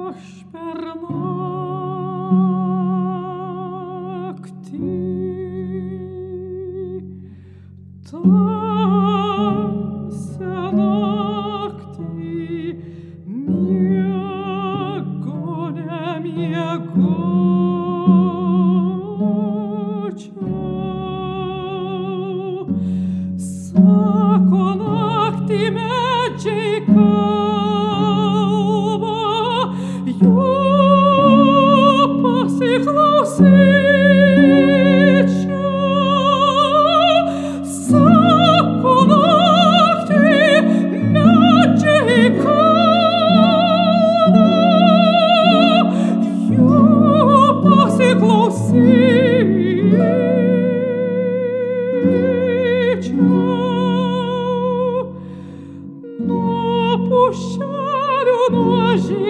aš per naktį tamsią naktį miego nemiegočiau. Sako naktį medžiai kalba, jų pasiklausyčiau. Sako naktį medžiai kalba, jų pasiklausyčiau. Nuo pušelių, nuo žiedų